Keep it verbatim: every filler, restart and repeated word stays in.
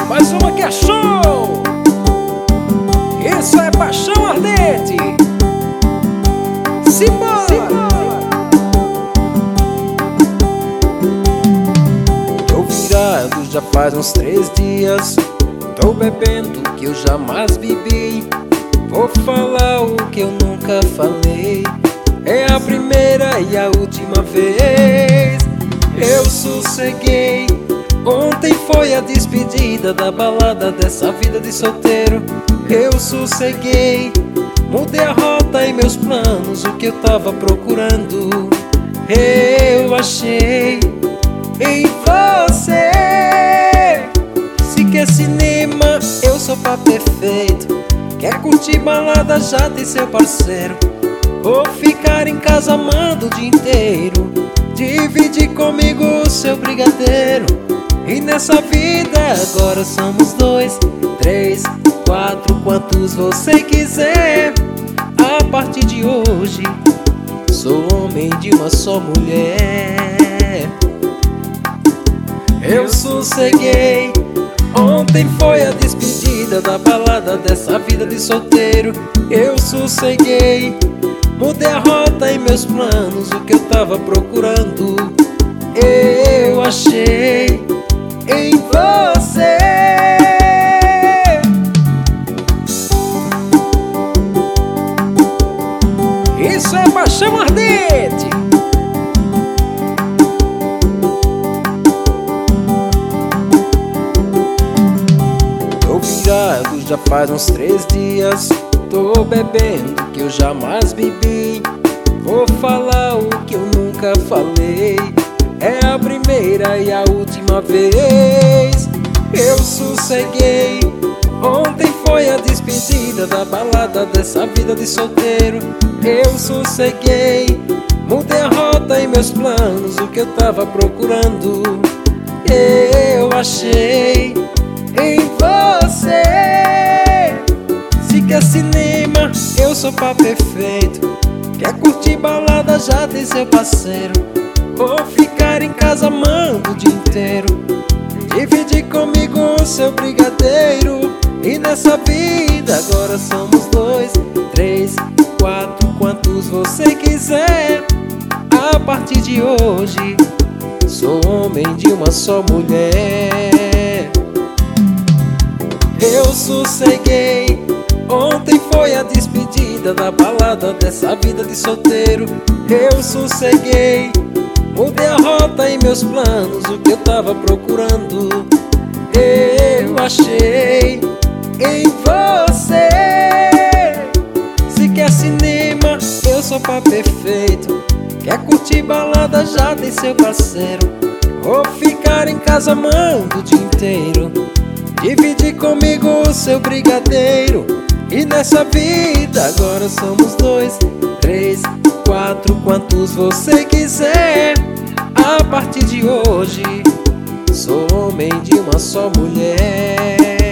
Mais uma que é show! Isso é paixão ardente! Simbora! Simbora! Tô virado já faz uns três dias. Tô bebendo o que eu jamais bebi. Vou falar o que eu nunca falei. É a primeira e a última vez. Eu sosseguei. Ontem foi a despedida da balada dessa vida de solteiro. Eu sosseguei. Mudei a rota e meus planos, o que eu tava procurando eu achei em você. Se quer cinema, eu sou pra perfeito. Quer curtir balada, já tem seu parceiro. Ou ficar em casa amando o dia inteiro. Divide comigo o seu brigadeiro. E nessa vida agora somos dois, três, quatro, quantos você quiser. A partir de hoje sou homem de uma só mulher. Eu sosseguei. Ontem foi a despedida da balada dessa vida de solteiro. Eu sosseguei. Mudei a rota e meus planos, o que eu tava procurando eu achei em você. Isso é paixão ardente! Tô virado já faz uns três dias. Tô bebendo o que eu jamais bebi. Vou falar o que eu nunca falei. É a primeira e a última vez. Eu sosseguei. Ontem foi a despedida da balada dessa vida de solteiro. Eu sosseguei. Mudei a rota e meus planos, o que eu tava procurando eu achei em você. Se quer cinema, eu sou pra perfeito. Quer curtir balada, já tem seu parceiro. Ou ficar em casa amando o dia inteiro. Divide comigo o seu brigadeiro. E nessa vida agora somos dois, três, quatro, quantos você quiser. A partir de hoje sou homem de uma só mulher. Eu sosseguei. Ontem foi a despedida da balada dessa vida de solteiro. Eu sosseguei. Mudei a rota e meus planos, o que eu tava procurando eu achei em você. Se quer cinema, eu sou pra perfeito. Quer curtir balada, já tem seu parceiro. Ou ficar em casa amando o dia inteiro. Divide comigo o seu brigadeiro. E nessa vida agora somos dois, três, quatro, quantos você quiser. A partir de hoje sou homem de uma só mulher.